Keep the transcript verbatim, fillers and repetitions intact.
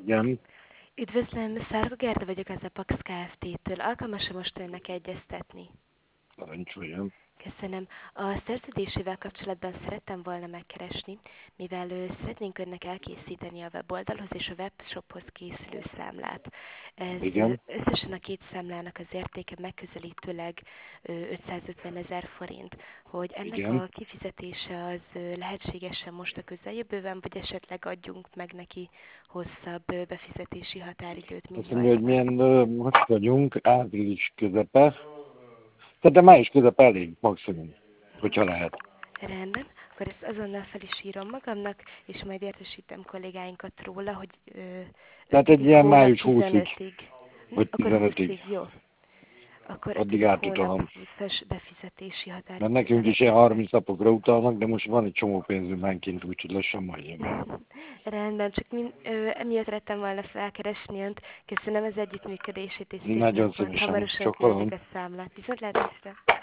Igen, Üdvözlöm, Szárga Gerda vagyok az Apax Kft-től. Alkalmas-e most önnek egyeztetni? parancsoljon. Köszönöm. A szerződésével kapcsolatban szerettem volna megkeresni, mivel ö, szeretnénk önnek elkészíteni a weboldalhoz és a webshophoz készülő számlát. Ez ö, Igen. összesen a két számlának az értéke megközelítőleg ö, ötszázötven ezer forint. Hogy ennek Igen. a kifizetése az ö, lehetséges-e most a közeljövőben, vagy esetleg adjunk meg neki hosszabb ö, befizetési határidőt, mint Azt mondja, hogy valóban. milyen, ö, most vagyunk, április közepe. Szerintem május közepe elég, maximum, hogyha lehet. Rendben, akkor ezt azonnal fel is írom magamnak, és majd értesítem kollégáinkat róla, hogy ö, Tehát egy ötödik ilyen hónap május huszadikig, tizenötödig. Hm? vagy Akkor tizenötödig. húszig, jó. Akkor Addig ötödik hónap átutalom. huszas befizetési Mert határidőt nekünk is ilyen szeretnénk meg. harminc napokra utalnak, de most van egy csomó pénzünk már kint, úgyhogy lassan majd jön. Rendben, csak min, ö, emiatt lettem volna felkeresni önt. Köszönöm az együttműködését, és szép Nagyon napot. szívesen. Hamarosan küldjük Sokalom. a számlát. Viszontlátásra!